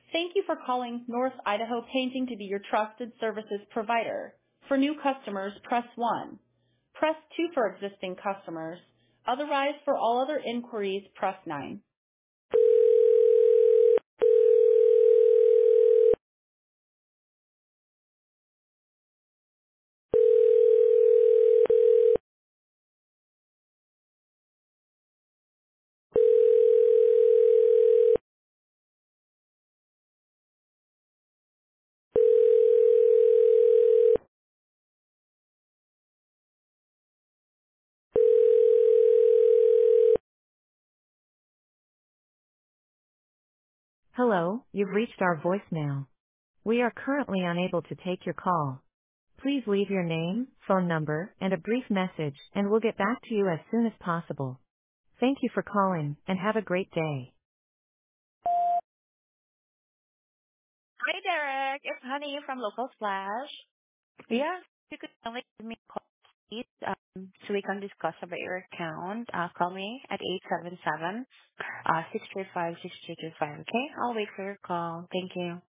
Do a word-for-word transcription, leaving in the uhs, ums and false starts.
Thank you for calling North Idaho Painting to be your trusted services provider. For new customers, press one. Press two for existing customers. Otherwise, for all other inquiries, press nine. Hello, you've reached our voicemail. We are currently unable to take your call. Please leave your name, phone number, and a brief message, and we'll get back to you as soon as possible. Thank you for calling, and have a great day. Hi, Derek. It's Honey from Local Splash. Yeah, you could only give me a call, please, um, so we can discuss about your account. Uh, call me at eight seven seven, uh, six three five, six two two five, okay? I'll wait for your call. Thank you.